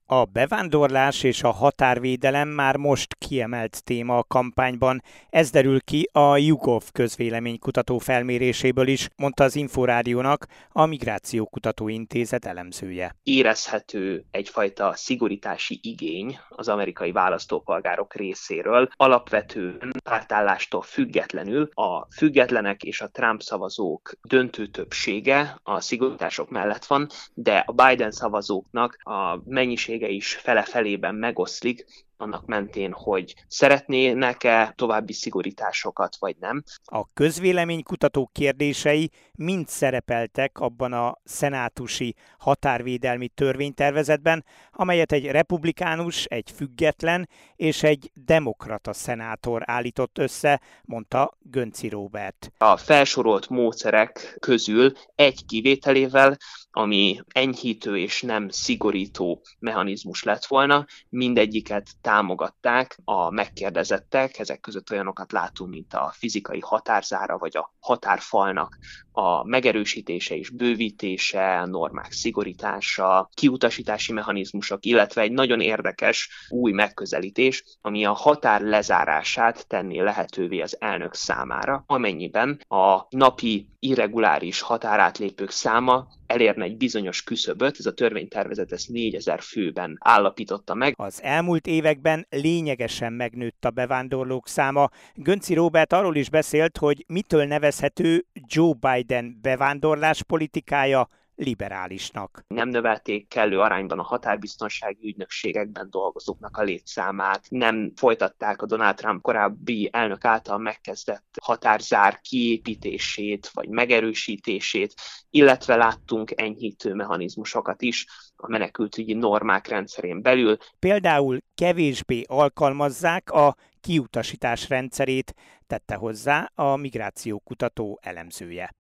A bevándorlás és a határvédelem már most kiemelt téma a kampányban. Ez derül ki a YouGov közvéleménykutató felméréséből is, mondta az Inforádiónak a Migrációkutató Intézet elemzője. Érezhető egyfajta szigorítási igény az amerikai választópolgárok részéről. Alapvetően pártállástól függetlenül a függetlenek és a Trump szavazók döntő többsége a szigorítások mellett van, de a Biden szavazóknak a mennyisége is fele-felében megoszlik, annak mentén, hogy szeretnének-e további szigorításokat, vagy nem. A közvéleménykutatók kérdései mind szerepeltek abban a szenátusi határvédelmi törvénytervezetben, amelyet egy republikánus, egy független és egy demokrata szenátor állított össze, mondta Gönczi Róbert. A felsorolt módszerek közül egy kivételével, ami enyhítő és nem szigorító mechanizmus lett volna, mindegyiket támogatták a megkérdezettek, ezek között olyanokat látunk, mint a fizikai határzára vagy a határfalnak a megerősítése és bővítése, a normák szigorítása, kiutasítási mechanizmusok, illetve egy nagyon érdekes új megközelítés, ami a határ lezárását tenné lehetővé az elnök számára, amennyiben a napi irreguláris határátlépők száma elérne egy bizonyos küszöböt, ez a törvénytervezet ezt 4000 főben állapította meg. Az elmúlt években lényegesen megnőtt a bevándorlók száma. Gönczi Róbert arról is beszélt, hogy mitől nevezhető Joe Biden bevándorláspolitikája liberálisnak. Nem növelték kellő arányban a határbiztonsági ügynökségekben dolgozóknak a létszámát, nem folytatták a Donald Trump korábbi elnök által megkezdett határzár kiépítését vagy megerősítését, illetve láttunk enyhítő mechanizmusokat is a menekültügyi normák rendszerén belül. Például kevésbé alkalmazzák a kiutasítás rendszerét, tette hozzá a migrációkutató elemzője.